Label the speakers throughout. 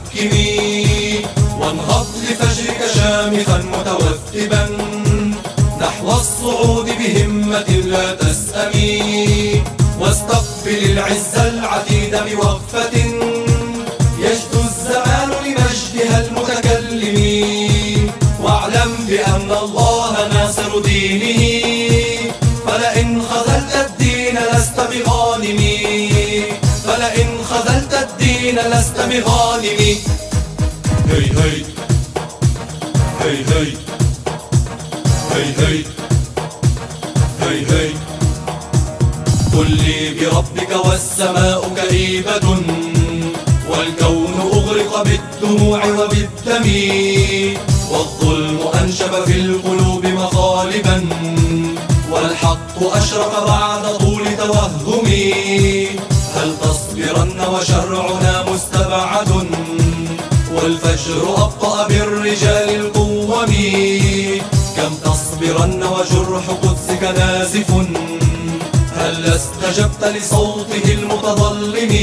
Speaker 1: المتحكم، وانهض لفجرك شامخا متوثبا نحو الصعود بهمة لا تسأمي، واستقبل العز العتيد بوقفة يجدو الزمان لمجدها المتكلم، واعلم بأن الله ناصر دينه، فلئن خذلت الدين لست بغانم، فلئن خذلت الدين لست بغانم. هي هي هي هي هي هي هي هي قل لي بربك والسماء كئيبة، والكون أغرق بالدموع وبالدم، والظلم أنشب في القلوب مخالبا، والحق أشرق بعد طول توهم. هل تصبرن وشرعنا مستبعد، والفجر أبطأ بالرجال القوم، كم تصبرن وجرح قدسك نازف، هل استجبت لصوته المتظلم؟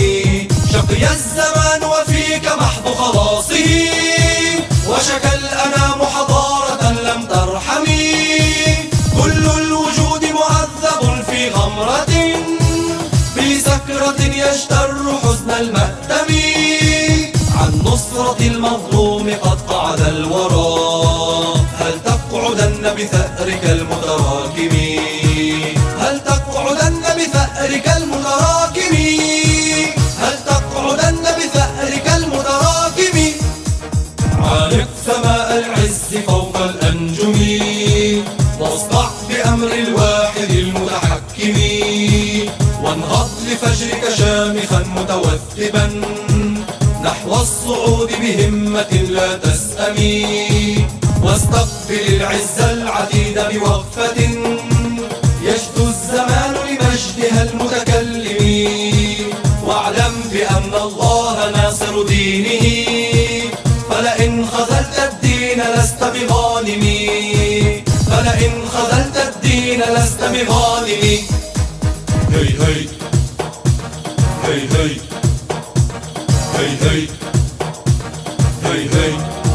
Speaker 1: شقي الزمان وفيك محض خلاصه، وشكى الأنام حضارة لم ترحمي، كل الوجود معذب في غمرة، في سكرة يجتر حزن المأتم، عن نصرة المظلوم قد قعد الورى، هل تقعدن بثأرك المتراكم؟ هل تقعدن بثأرك المتراكم؟ هل تقعدن بثأرك المتراكم؟ عانق سماء العز فوق الأنجم، واصدع بأمر الواحد المتحكم، وانهض لفجرك شامخا متوثبا نحو الصعود بهمة لا تسأمي، واستقبل العز العتيد بوقفة يجدو الزمان لمجدها المتكلم، واعلم بأن الله ناصر دينه، فلئن خذلت الدين لست بغانم، فلئن خذلت الدين لست بغانم. هي هي هي هي هي هي هي هي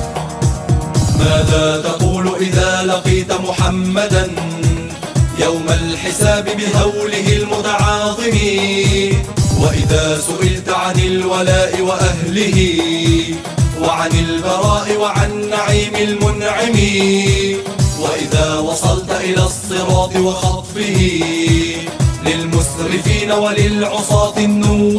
Speaker 1: ماذا تقول إذا لقيت محمدا يوم الحساب بهوله المتعاظم، وإذا سئلت عن الولاء وأهله، وعن البراء وعن نعيم المنعم، وإذا وصلت إلى الصراط وخطفه للمسرفين وللعصاة النوم،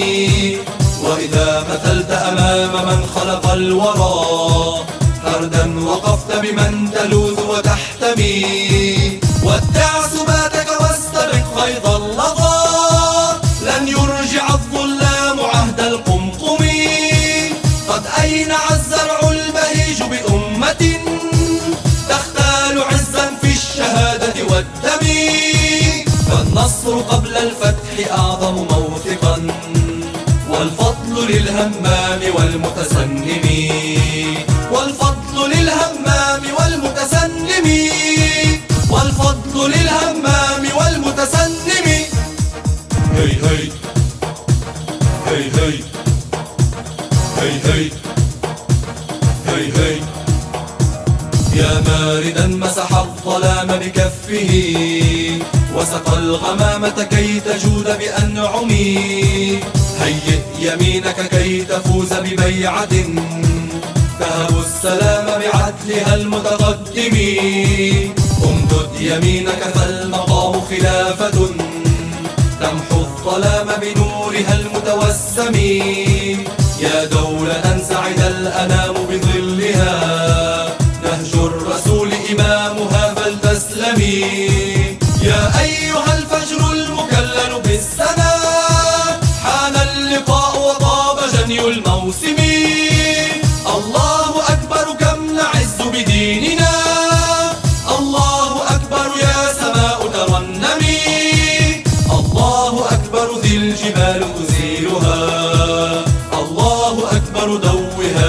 Speaker 1: وإذا مثلت أمام من خلق الورى فردا وقفت بمن تلوذ وتحتمي، ودع سباتك واستبق خيط اللظى، لن يرجع الظلام عهد القمقم، قد أينع الزرع البهيج بأمة تختال عزا في الشهادة والدم، فالنصر قبل الفتح أعظم موثقا، والفضل للهمام والمتسنم، والفضل للهمام والمتسنم، والفضل للهمام والمتسنم. هي هي هي هي هي هي هي هي يا ماردا مسح الظلام بكفه، وسقى الغمامة كي تجود بأنعم، هيئ يمينك كي تفوز ببيعة تهب السلام بعدلها المتقدم، امدد يمينك فالمقام خلافة تمحو الظلام بنورها المتوسم، يا دولة سعد الأنام بظلها نهج الرسول إمامها فلتسلمي، يا أيها الفجر المكلل بالسنا حان اللقاء وطاب جني الموسم، الله أكبر كم نعز بديننا، الله أكبر يا سماء ترنمي، الله أكبر ذي الجبال تزيلها، الله أكبر دوها